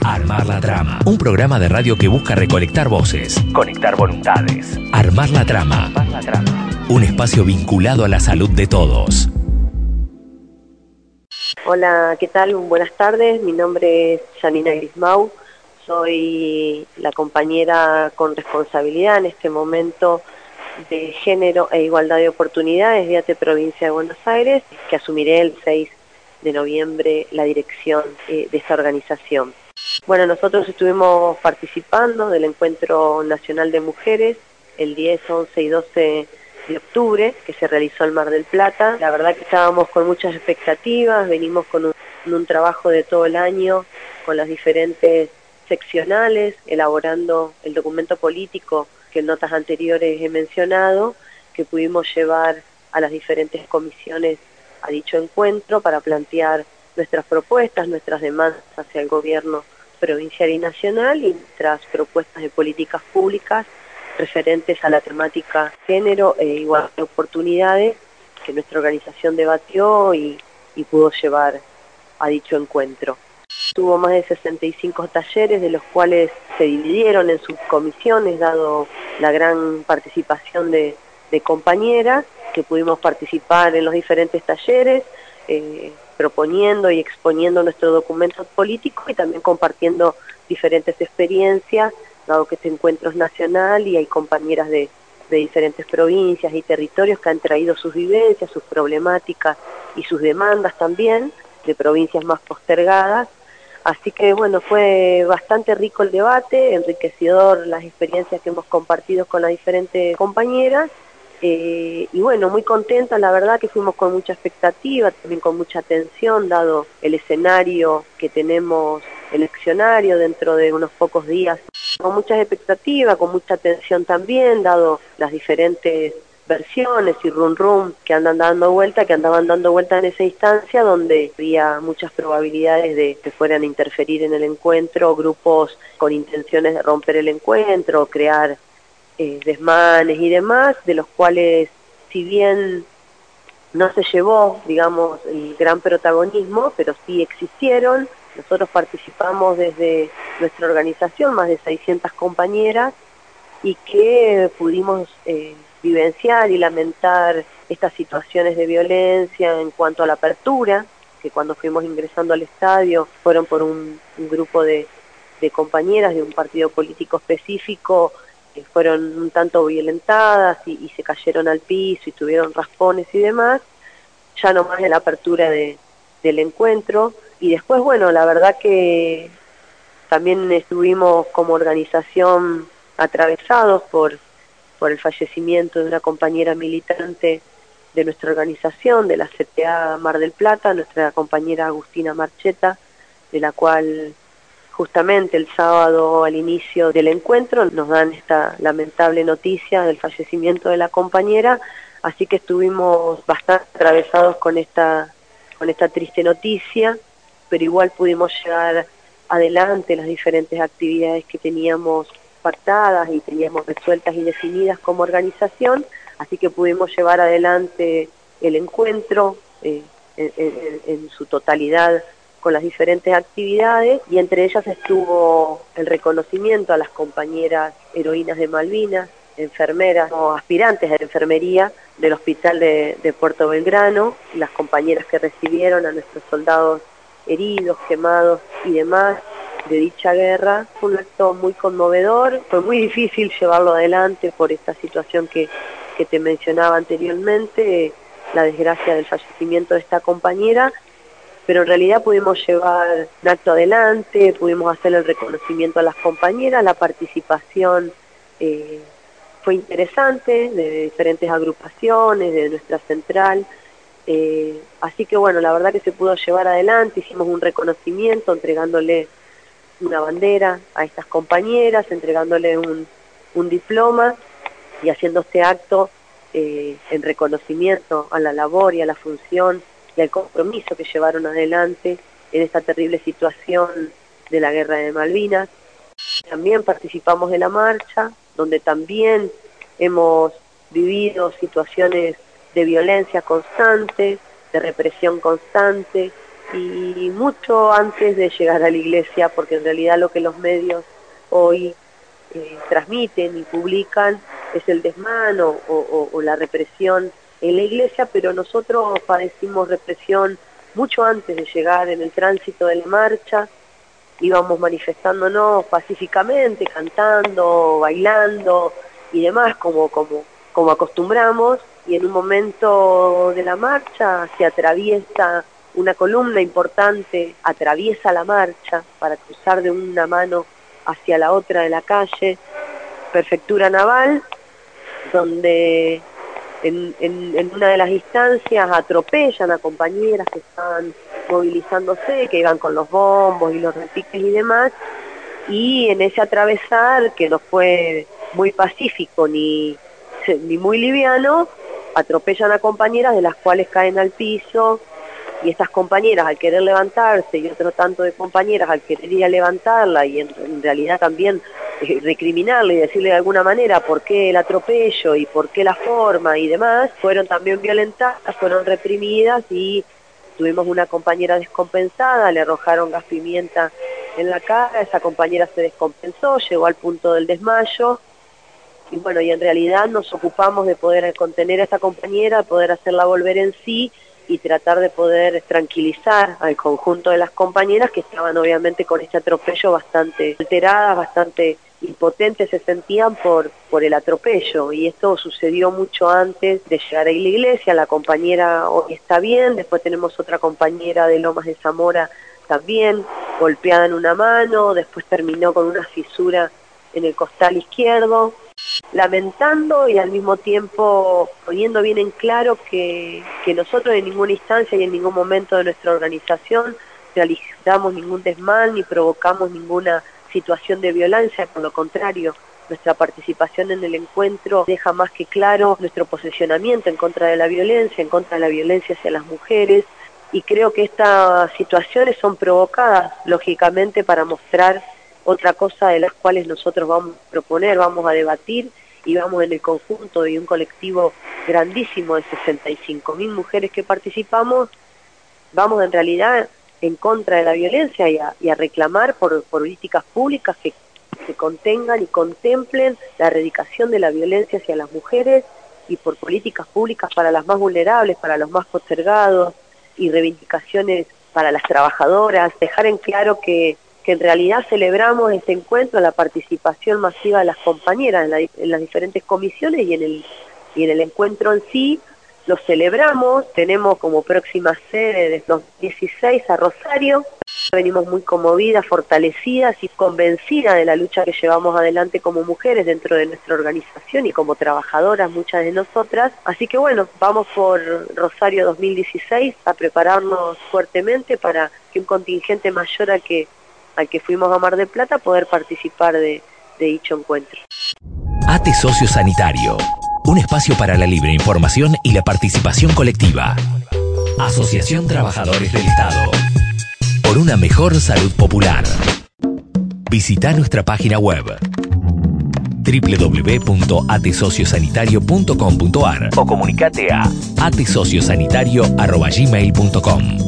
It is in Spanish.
Armar la Trama, un programa de radio que busca recolectar voces, conectar voluntades. Armar la Trama, un espacio vinculado a la salud de todos. Hola, ¿qué tal? Buenas tardes, mi nombre es Janina Grismau, soy la compañera con responsabilidad en este momento de Género e Igualdad de Oportunidades de ATE Provincia de Buenos Aires, que asumiré el 6 de noviembre la dirección de esta organización. Bueno, nosotros estuvimos participando del Encuentro Nacional de Mujeres el 10, 11 y 12 de octubre, que se realizó en Mar del Plata. La verdad que estábamos con muchas expectativas, venimos con un trabajo de todo el año, con las diferentes seccionales, elaborando el documento político que en notas anteriores he mencionado, que pudimos llevar a las diferentes comisiones a dicho encuentro para plantear nuestras propuestas, nuestras demandas hacia el gobierno provincial y nacional y nuestras propuestas de políticas públicas referentes a la temática género e igualdad de oportunidades que nuestra organización debatió y pudo llevar a dicho encuentro. Tuvo más de 65 talleres, de los cuales se dividieron en subcomisiones, dado la gran participación de compañeras que pudimos participar en los diferentes talleres, proponiendo y exponiendo nuestro documento político y también compartiendo diferentes experiencias, dado que este encuentro es nacional y hay compañeras de diferentes provincias y territorios que han traído sus vivencias, sus problemáticas y sus demandas también, de provincias más postergadas. Así que bueno, fue bastante rico el debate, enriquecedor las experiencias que hemos compartido con las diferentes compañeras, y bueno, muy contenta, la verdad que fuimos con mucha expectativa, también con mucha atención, dado el escenario que tenemos eleccionario dentro de unos pocos días, con muchas expectativas, con mucha atención también, dado las diferentes versiones y rum que andaban dando vuelta en esa instancia donde había muchas probabilidades de que fueran a interferir en el encuentro grupos con intenciones de romper el encuentro, crear desmanes y demás, de los cuales, si bien no se llevó, digamos, el gran protagonismo, pero sí existieron. Nosotros participamos desde nuestra organización, más de 600 compañeras, y que pudimos vivenciar y lamentar estas situaciones de violencia en cuanto a la apertura, que cuando fuimos ingresando al estadio fueron por un grupo de compañeras de un partido político específico, que fueron un tanto violentadas y se cayeron al piso y tuvieron raspones y demás, ya no más de la apertura del encuentro. Y después, bueno, la verdad que también estuvimos como organización atravesados por el fallecimiento de una compañera militante de nuestra organización, de la CTA Mar del Plata, nuestra compañera Agustina Marcheta, de la cual justamente el sábado al inicio del encuentro nos dan esta lamentable noticia del fallecimiento de la compañera, así que estuvimos bastante atravesados con esta triste noticia, pero igual pudimos llevar adelante las diferentes actividades que teníamos pactadas y teníamos resueltas y definidas como organización, así que pudimos llevar adelante el encuentro en su totalidad con las diferentes actividades, y entre ellas estuvo el reconocimiento a las compañeras heroínas de Malvinas, enfermeras o aspirantes a la enfermería del hospital de Puerto Belgrano, las compañeras que recibieron a nuestros soldados heridos, quemados y demás de dicha guerra. Fue un acto muy conmovedor, fue muy difícil llevarlo adelante por esta situación que te mencionaba anteriormente, la desgracia del fallecimiento de esta compañera, pero en realidad pudimos llevar un acto adelante, pudimos hacer el reconocimiento a las compañeras, la participación fue interesante de diferentes agrupaciones, de nuestra central, así que bueno, la verdad que se pudo llevar adelante, hicimos un reconocimiento entregándole una bandera a estas compañeras, entregándole un diploma y haciendo este acto en reconocimiento a la labor y a la función y al compromiso que llevaron adelante en esta terrible situación de la Guerra de Malvinas. También participamos de la marcha, donde también hemos vivido situaciones de violencia constante, de represión constante, y mucho antes de llegar a la iglesia, porque en realidad lo que los medios hoy transmiten y publican es el desmán o la represión en la iglesia, pero nosotros padecimos represión mucho antes de llegar. En el tránsito de la marcha íbamos manifestándonos pacíficamente, cantando, bailando y demás, como acostumbramos, y en un momento de la marcha se atraviesa una columna importante, atraviesa la marcha para cruzar de una mano hacia la otra de la calle, Prefectura Naval, donde en una de las instancias atropellan a compañeras que estaban movilizándose, que iban con los bombos y los repiques y demás, y en ese atravesar, que no fue muy pacífico ni muy liviano, atropellan a compañeras, de las cuales caen al piso, y estas compañeras al querer levantarse y otro tanto de compañeras al querer ir a levantarla y en realidad también recriminarle y decirle de alguna manera por qué el atropello y por qué la forma y demás, fueron también violentadas, fueron reprimidas, y tuvimos una compañera descompensada, le arrojaron gas pimienta en la cara, esa compañera se descompensó, llegó al punto del desmayo, y bueno, y en realidad nos ocupamos de poder contener a esta compañera, poder hacerla volver en sí y tratar de poder tranquilizar al conjunto de las compañeras que estaban obviamente con este atropello bastante alteradas, bastante impotentes se sentían por el atropello, y esto sucedió mucho antes de llegar a la iglesia. La compañera hoy está bien, después tenemos otra compañera de Lomas de Zamora también, golpeada en una mano, después terminó con una fisura en el costal izquierdo, lamentando y al mismo tiempo poniendo bien en claro que nosotros en ninguna instancia y en ningún momento de nuestra organización realizamos ningún desmán ni provocamos ninguna situación de violencia, por lo contrario, nuestra participación en el encuentro deja más que claro nuestro posicionamiento en contra de la violencia, en contra de la violencia hacia las mujeres, y creo que estas situaciones son provocadas, lógicamente, para mostrar otra cosa de las cuales nosotros vamos a proponer, vamos a debatir, y vamos en el conjunto de un colectivo grandísimo de 65.000 mujeres que participamos, vamos en realidad en contra de la violencia y a reclamar por políticas públicas que contengan y contemplen la erradicación de la violencia hacia las mujeres, y por políticas públicas para las más vulnerables, para los más postergados, y reivindicaciones para las trabajadoras, dejar en claro que en realidad celebramos este encuentro, la participación masiva de las compañeras en las diferentes comisiones y en el encuentro en sí. Lo celebramos, tenemos como próxima sede desde los 16 a Rosario. Venimos muy conmovidas, fortalecidas y convencidas de la lucha que llevamos adelante como mujeres dentro de nuestra organización y como trabajadoras, muchas de nosotras. Así que bueno, vamos por Rosario 2016 a prepararnos fuertemente para que un contingente mayor al que fuimos a Mar del Plata poder participar de dicho encuentro. ATE Socio Sanitario, un espacio para la libre información y la participación colectiva. Asociación Trabajadores del Estado. Por una mejor salud popular. Visita nuestra página web www.atesociosanitario.com.ar o comunicate a atesociosanitario@gmail.com.